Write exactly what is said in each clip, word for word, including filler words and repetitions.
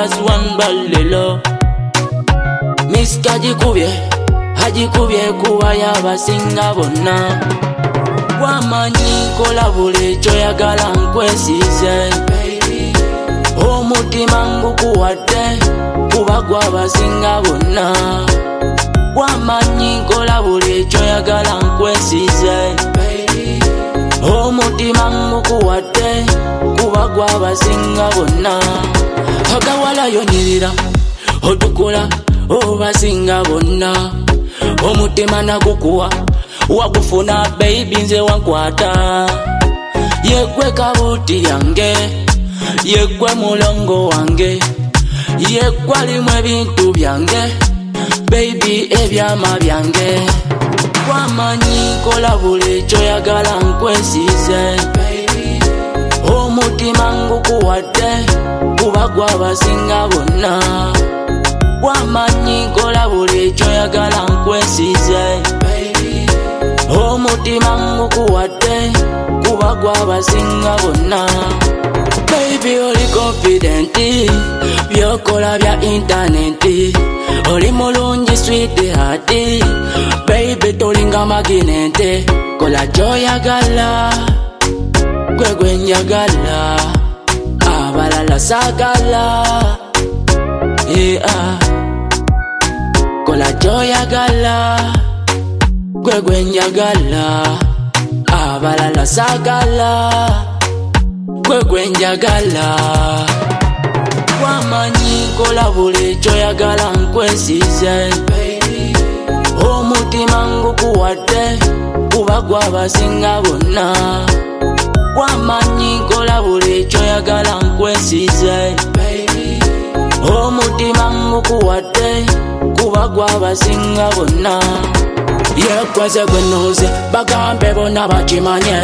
just one balelo. Miss Kajikubye, Hajikubye kuwa yabasinga bonna. Wamanyi kola buli kyoyagala nkwesize. Omutima ngukuwadde kuba gwabasinga bonna. Wamanyi kola buli kyoyagala nkwesize. Omutima ngukuwadde kuba gwabasinga bonna. Agawala yonirira otukula obasinga bonna. Omutima nagukuwa wakufuna baby nze wankwata. Yegwe kabuti yange, yegwe mulongo wange, yegwe alimu ebintu byange, baby ebyama byange. Wamanyi kola buli kyoyagala nkwesize. Omutima ngukuwadde kuba gwabasinga bonna. Wamanyi kola buli kyoyagala nkwesize. Omutima ngukuwadde kuba gwabasinga bonna. Baby oli confident, byokola bya internet. Oli mulungi sweetheart, baby tolinga magnet. Kola kyoyagala, gwe gwe njagala, abalala saagala. Yeah. Kola kyoyagala, gwe gwe njagala, abalala saagala. Gwe gwe njagala. Wamanyi kola buli kyoyagala nkwesize. Omutima ngukuwadde kuba gwabasinga bonna. Wamanyi kola buli kyoyagala nkwesize. Omutima ngukuwadde kuba gwabasinga bonna. Yekweze gwe nnuze bagambe bonna bakimanye.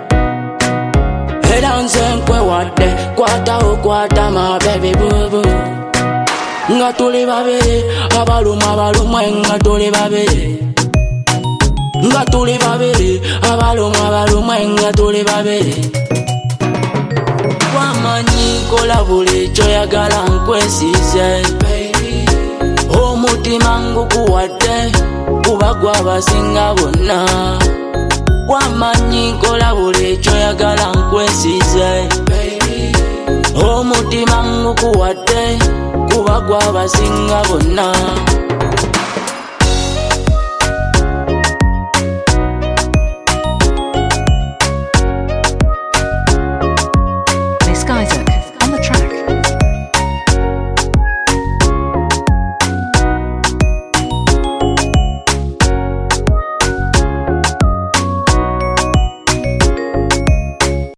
Era nze nkwewadde kwata okwata my baby boo boo. Nga tuli babiri abaluma abalumwe nga tuli babiri. Nga tuli babiri abaluma abalumwe nga tuli babiri. Wamanyi kola buli kyoyagala nkwesize. Omutima ngukuwadde kuba gwabasinga bonna. Wamanyi kola buli kyoyagala nkwesize. Omutima ngukuwadde kuba gwabasinga bonna.